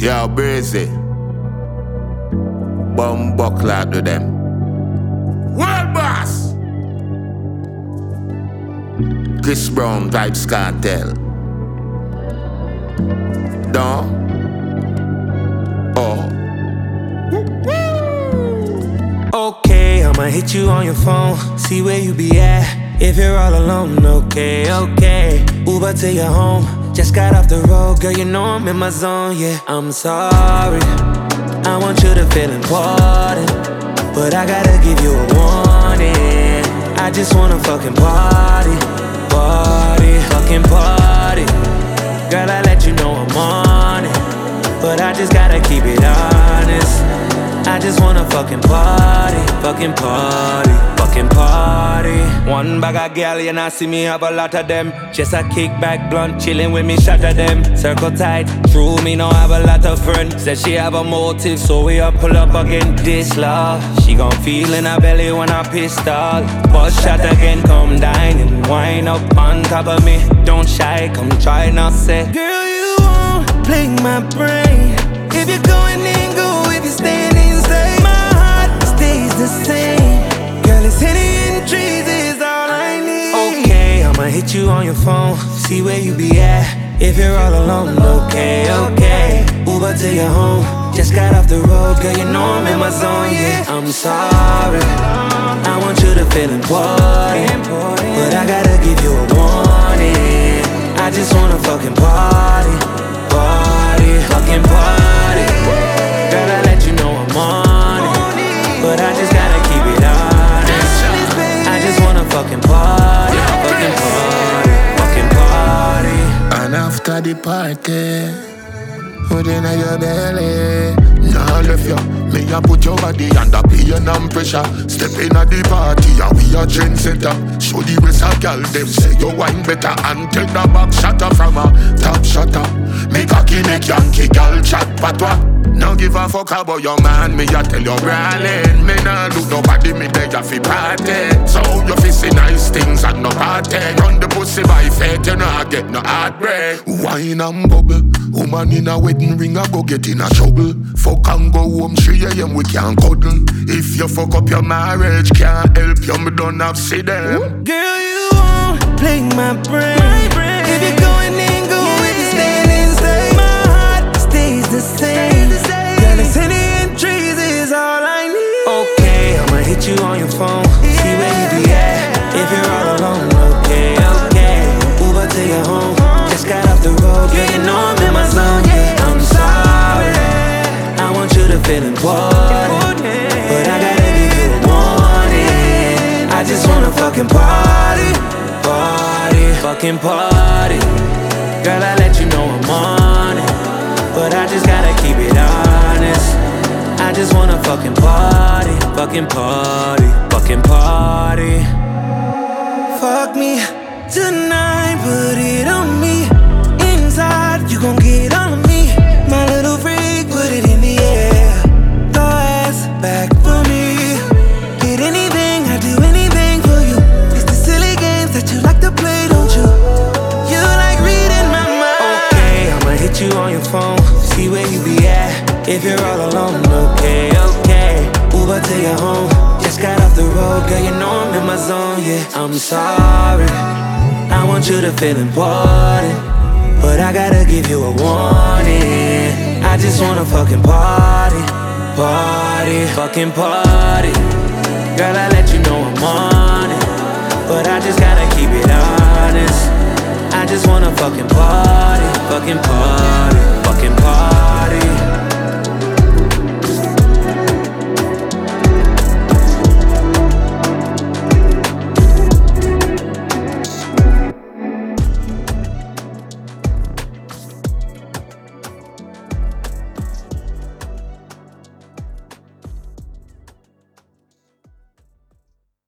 Yo, Breezy. Bumbuckler to them. World boss! Chris Brown Vybz Kartel. Don. Oh. Okay, I'ma hit you on your phone, see where you be at. If you're all alone, okay. Uber to your home, just got off the road, girl, you know I'm in my zone, yeah. I'm sorry, I want you to feel important, but I gotta give you a warning. I just wanna fucking party, fucking party. Girl, I let you know I'm on it, but I just gotta keep it honest. I just wanna fucking party. One bag of gal, you not see me have a lot of them. Just a kickback blunt, chillin' with me, shatter them. Circle tight, true, me no have a lot of friends. Said she have a motive, so we up pull up again. This love, she gon' feel in her belly when I pistol. Bust shot again, come dine and wind up on top of me. Don't shy, come try not say. Girl, you won't play my brain. If you're going in, go. If you're staying inside, my heart stays the same. Girl, it's Henny and trees is all I need. Okay, I'ma hit you on your phone, see where you be at. If you're all alone, okay. Uber to your home, just got off the road, girl, you know I'm in my zone, yeah. I'm sorry, I want you to feel important, but I gotta give you a warning. I just wanna fucking party, fucking party. Girl, I let you know I'm on it, but I just gotta keep it honest. I just wanna fucking party, fucking party. And after the party, put in your belly. Nah, left ya. Me a put your body under pain and pressure. Step in at the party and we a trendsetter. Show the rest of girl them say you wine better. And take the back shatter from a top shutter. Me cocky make Yankee girl chat patwa. No give a fuck about your man, me a tell you brawling. Me nah look nobody, me beg ya fi party. So you fi see nice things and no party. Run the pussy by fate, you nah get no heartbreak. Wine and bubble, woman in a wedding ring a go get in a trouble. Fuck and go home 3 AM we can't cuddle. If you fuck up your marriage, can't help you, me don't have see them. Girl, you won't play my brain. If you're going in, go. If you're staying inside, my heart stays the same. Girl, it's Henny and trees is all I need. Okay, I'ma hit you on your phone, see where you be at. If you're all alone, okay. Uber to your home, just got off the road, girl, you know I'm in my zone, yeah. I'm sorry, I want you to feel important, but I gotta give you a warning. I just wanna fucking party, fucking party. Girl, I let you know I'm on it, but I just gotta keep it honest. I just wanna fucking party. Fuck me tonight, put it on me. Inside, you gon' get on me. My little freak, put it in the air. Throw ass back for me. Get anything, I do anything for you. It's the silly games that you like to play, don't you? You like reading my mind. Okay, I'ma hit you on your phone, see where you be at. If you're all alone, okay. Uber to your home, just got off the road, girl, you know I'm in my zone, yeah. I'm sorry, I want you to feel important, but I gotta give you a warning. I just wanna fucking party, fucking party. Girl, I let you know I'm on it, but I just gotta keep it honest. I just wanna fucking party.